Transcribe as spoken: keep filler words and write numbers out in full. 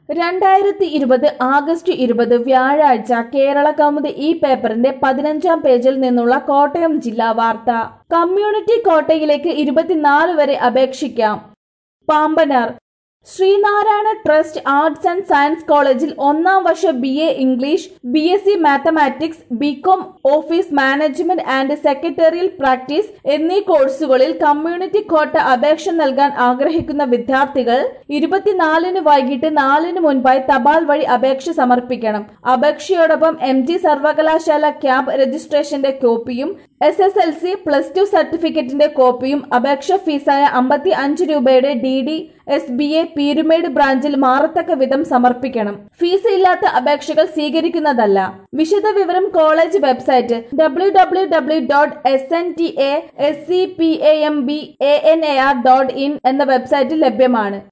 രണ്ടായിരത്തി ഇരുപത് ആഗസ്റ്റ് ഇരുപത് വ്യാഴാഴ്ച കേരള കൗമുദി ഈ പേപ്പറിന്റെ പതിനഞ്ചാം പേജിൽ നിന്നുള്ള കോട്ടയം ജില്ലാ വാർത്ത. കമ്മ്യൂണിറ്റി കോട്ടയിലേക്ക് ഇരുപത്തിനാല് വരെ അപേക്ഷിക്കാം. Pambanar Sreenarayana trust arts and science കോളേജിൽ ഒന്നാം വർഷ B A English, B S C mathematics, BCom office management and secretarial practice എന്നീ കോഴ്സുകളിൽ കമ്മ്യൂണിറ്റി കോട്ട അപേക്ഷ നൽകാൻ ആഗ്രഹിക്കുന്ന വിദ്യാർത്ഥികൾ ഇരുപത്തിനാലിന് വൈകിട്ട് നാലിന് മുൻപായി തപാൽ വഴി അപേക്ഷ സമർപ്പിക്കണം. അപേക്ഷയോടൊപ്പം എം ജി സർവകലാശാല ക്യാമ്പ് രജിസ്ട്രേഷന്റെ കോപ്പിയും S S L C plus two സർട്ടിഫിക്കറ്റിന്റെ കോപ്പിയും അപേക്ഷ ഫീസായ അമ്പത്തി അഞ്ച് രൂപയുടെ D D S B A Peermade ബ്രാഞ്ചിൽ മാറത്തക്ക വിധം സമർപ്പിക്കണം. ഫീസ് ഇല്ലാത്ത അപേക്ഷകൾ സ്വീകരിക്കുന്നതല്ല. വിശദവിവരം college website W W W dot S N T A S C P A M B A N A R dot in എന്ന വെബ്സൈറ്റിൽ ലഭ്യമാണ്.